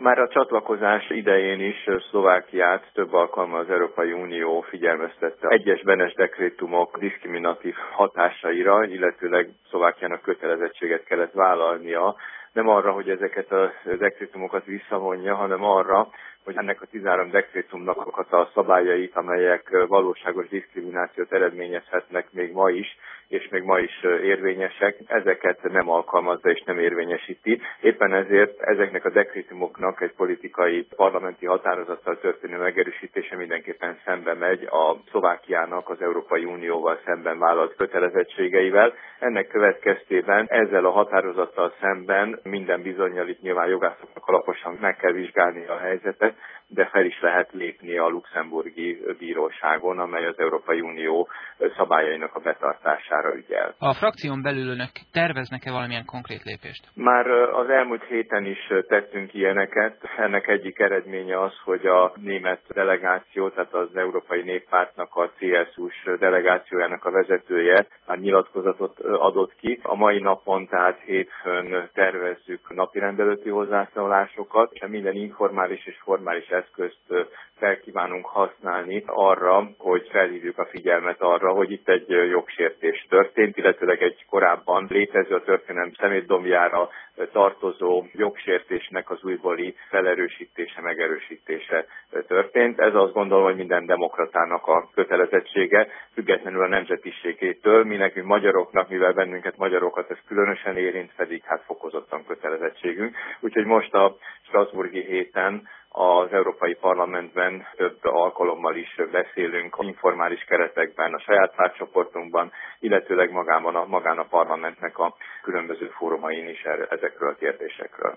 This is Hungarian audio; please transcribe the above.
Már a csatlakozás idején is Szlovákiát több alkalommal az Európai Unió figyelmeztette egyes Benes dekrétumok diszkriminatív hatásaira, illetőleg Szlovákiának kötelezettséget kellett vállalnia, nem arra, hogy ezeket a dekrétumokat visszavonja, hanem arra, hogy ennek a 13 dekrétumnak a szabályait, amelyek valóságos diszkriminációt eredményezhetnek még ma is, és még ma is érvényesek, ezeket nem alkalmazza és nem érvényesíti. Éppen ezért ezeknek a dekrétumoknak egy politikai parlamenti határozattal történő megerősítése mindenképpen szembe megy a Szlovákiának az Európai Unióval szemben vállalt kötelezettségeivel. Ennek következtében ezzel a határozattal szemben minden bizonnyal itt nyilván jogászoknak alaposan meg kell vizsgálni a helyzetet, de fel is lehet lépni a luxemburgi bíróságon, amely az Európai Unió szabályainak a betartására ügyel. A frakción belül önök terveznek-e valamilyen konkrét lépést? Már az elmúlt héten is tettünk ilyeneket. Ennek egyik eredménye az, hogy a német delegáció, tehát az Európai Néppártnak a CSU-s delegációjának a vezetője már nyilatkozatot adott ki. A mai napon, tehát hétfőn tervezzük napirendelőtti hozzászólásokat, és minden informális és formális eszközt felkívánunk használni arra, hogy felhívjuk a figyelmet arra, hogy itt egy jogsértés történt, illetőleg egy korábban létező a történelem szemétdombjára tartozó jogsértésnek az újbóli felerősítése, megerősítése történt. Ez azt gondolom, hogy minden demokratának a kötelezettsége, függetlenül a nemzetiségétől. Mi nekünk magyaroknak, mivel bennünket magyarokat ez különösen érint, pedig hát fokozottan kötelezettségünk. Úgyhogy most a strasbourgi héten az Európai Parlamentben több alkalommal is beszélünk informális keretekben, a saját pártcsoportunkban, illetőleg magán a parlamentnek a különböző fórumain is ezekről a kérdésekről.